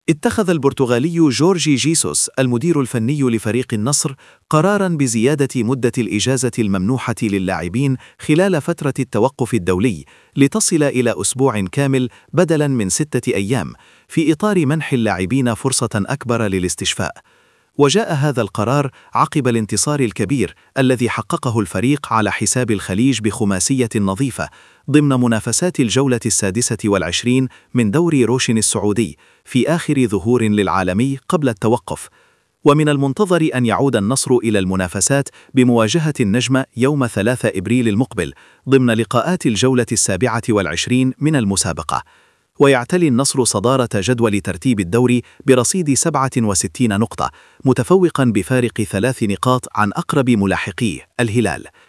اتخذ البرتغالي جورجي جيسوس المدير الفني لفريق النصر قراراً بزيادة مدة الإجازة الممنوحة للاعبين خلال فترة التوقف الدولي لتصل إلى أسبوع كامل بدلاً من 6 أيام، في إطار منح اللاعبين فرصة أكبر للاستشفاء. وجاء هذا القرار عقب الانتصار الكبير الذي حققه الفريق على حساب الخليج بخماسية نظيفة ضمن منافسات الجولة 26 من دوري روشن السعودي في آخر ظهور للعالمي قبل التوقف. ومن المنتظر أن يعود النصر إلى المنافسات بمواجهة النجم يوم 3 إبريل المقبل ضمن لقاءات الجولة 27 من المسابقة. ويعتلي النصر صدارة جدول ترتيب الدوري برصيد 67 نقطة، متفوقاً بفارق 3 نقاط عن أقرب ملاحقيه الهلال